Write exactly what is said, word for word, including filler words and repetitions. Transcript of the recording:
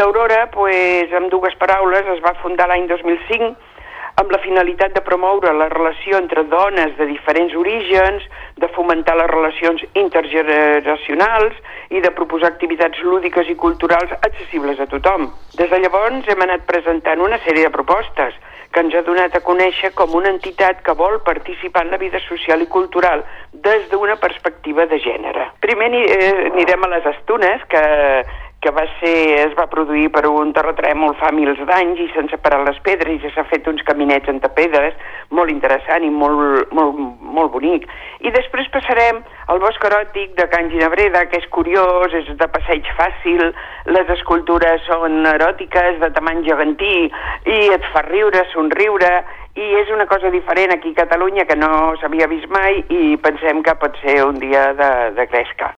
l'Aurora, pues, amb dues paraules, es va fundar l'any dos mil cinc amb la finalitat de promoure la relació entre dones de diferents orígens, de fomentar les relacions intergeneracionals i de proposar activitats lúdiques i culturals accessibles a tothom. Des de llavors hem anat presentant una sèrie de propostes que ens ha donat a conèixer com una entitat que vol participar en la vida social i cultural des d'una perspectiva de gènere. Primer eh, anirem a les Estunes, que que va ser, es va produir per un terratrèmol fa mils d'anys i s'han separat les pedres i s'ha fet uns caminets entre pedres, molt interessant i molt, molt, molt bonic. I després passarem al bosc eròtic de Can Ginebreda, que és curiós, és de passeig fàcil, les escultures són eròtiques, de tamany gegantí, i et fa riure, somriure, i és una cosa diferent aquí a Catalunya que no s'havia vist mai i pensem que pot ser un dia de, de gresca.